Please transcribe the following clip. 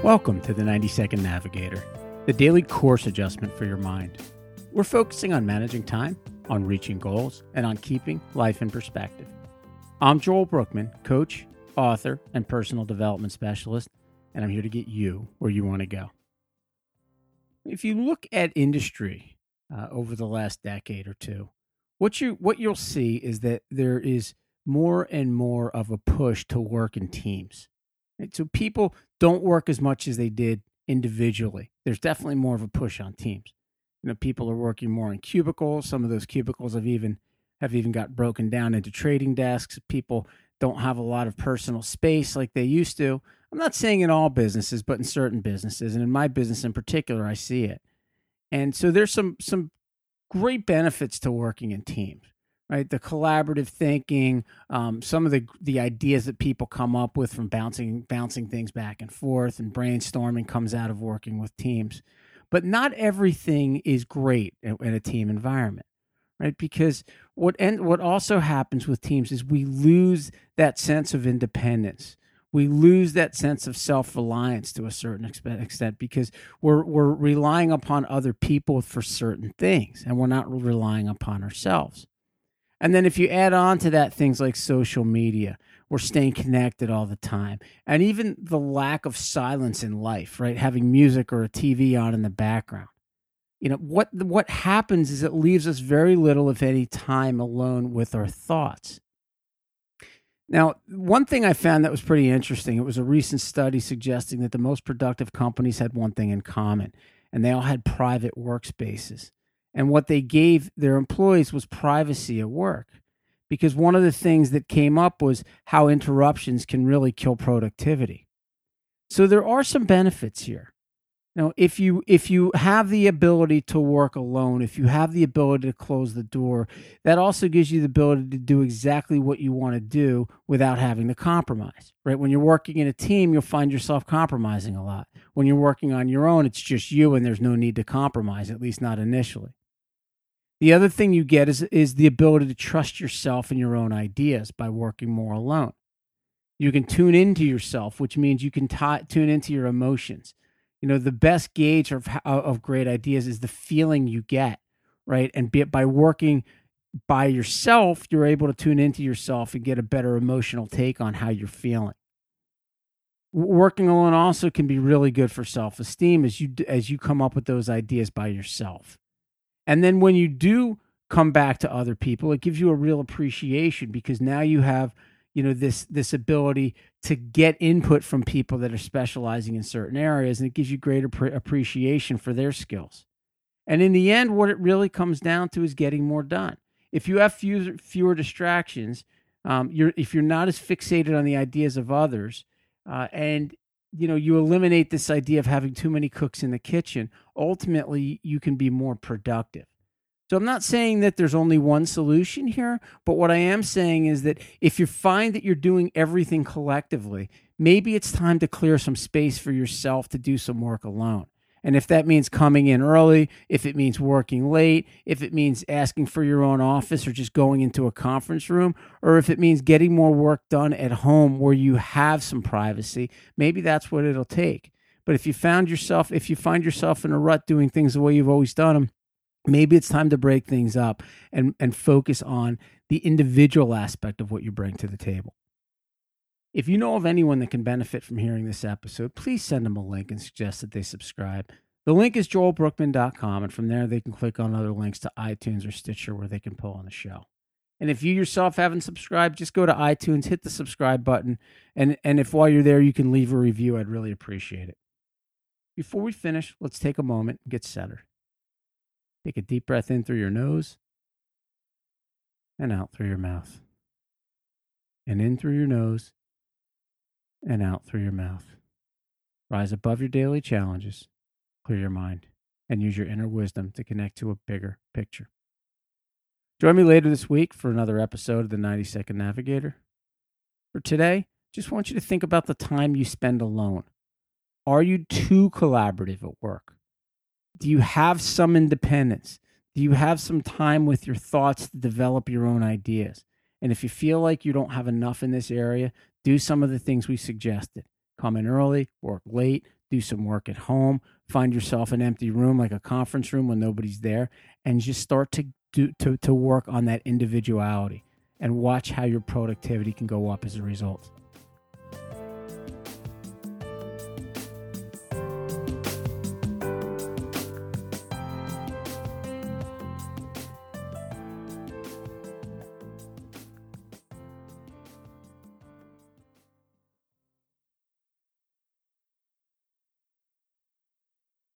Welcome to the 90-Second Navigator, the daily course adjustment for your mind. We're focusing on managing time, on reaching goals, and on keeping life in perspective. I'm Joel Brookman, coach, author, and personal development specialist, and I'm here to get you where you want to go. If you look at industry over the last decade or two, what you'll see is that there is more and more of a push to work in teams. Right? So people don't work as much as they did individually. There's definitely more of a push on teams. People are working more in cubicles. Some of those cubicles have even got broken down into trading desks. People don't have a lot of personal space like they used to. I'm not saying in all businesses, but in certain businesses, and in my business in particular, I see it. And so there's some great benefits to working in teams. Right, the collaborative thinking, some of the ideas that people come up with from bouncing things back and forth, and brainstorming comes out of working with teams. But not everything is great in a team environment, right? Because what also happens with teams is we lose that sense of independence. We lose that sense of self-reliance to a certain extent because we're relying upon other people for certain things, and we're not relying upon ourselves. And then if you add on to that things like social media, we're staying connected all the time. And even the lack of silence in life, right? Having music or a TV on in the background. What happens is it leaves us very little, if any, time alone with our thoughts. Now, one thing I found that was pretty interesting, it was a recent study suggesting that the most productive companies had one thing in common, and they all had private workspaces. And what they gave their employees was privacy at work, because one of the things that came up was how interruptions can really kill productivity. So there are some benefits here. Now, if you have the ability to work alone, if you have the ability to close the door, that also gives you the ability to do exactly what you want to do without having to compromise, right? When you're working in a team, you'll find yourself compromising a lot. When you're working on your own, it's just you and there's no need to compromise, at least not initially. The other thing you get is the ability to trust yourself and your own ideas by working more alone. You can tune into yourself, which means you can tune into your emotions. The best gauge of great ideas is the feeling you get, right? And by working by yourself, you're able to tune into yourself and get a better emotional take on how you're feeling. Working alone also can be really good for self-esteem as you come up with those ideas by yourself. And then when you do come back to other people, it gives you a real appreciation because now you have, this ability to get input from people that are specializing in certain areas, and it gives you greater appreciation for their skills. And in the end, what it really comes down to is getting more done. If you have fewer distractions, if you're not as fixated on the ideas of others, and you eliminate this idea of having too many cooks in the kitchen, ultimately you can be more productive. So I'm not saying that there's only one solution here, but what I am saying is that if you find that you're doing everything collectively, maybe it's time to clear some space for yourself to do some work alone. And if that means coming in early, if it means working late, if it means asking for your own office or just going into a conference room, or if it means getting more work done at home where you have some privacy, maybe that's what it'll take. But if you find yourself in a rut doing things the way you've always done them, maybe it's time to break things up and focus on the individual aspect of what you bring to the table. If you know of anyone that can benefit from hearing this episode, please send them a link and suggest that they subscribe. The link is joelbrookman.com, and from there they can click on other links to iTunes or Stitcher where they can pull on the show. And if you yourself haven't subscribed, just go to iTunes, hit the subscribe button, and if while you're there you can leave a review, I'd really appreciate it. Before we finish, let's take a moment and get centered. Take a deep breath in through your nose and out through your mouth. And in through your nose and out through your mouth. Rise above your daily challenges, clear your mind, and use your inner wisdom to connect to a bigger picture. Join me later this week for another episode of the 90-Second Navigator. For today, just want you to think about the time you spend alone. Are you too collaborative at work? Do you have some independence? Do you have some time with your thoughts to develop your own ideas? And if you feel like you don't have enough in this area, do some of the things we suggested. Come in early, work late, do some work at home, find yourself an empty room like a conference room when nobody's there, and just start to work on that individuality and watch how your productivity can go up as a result.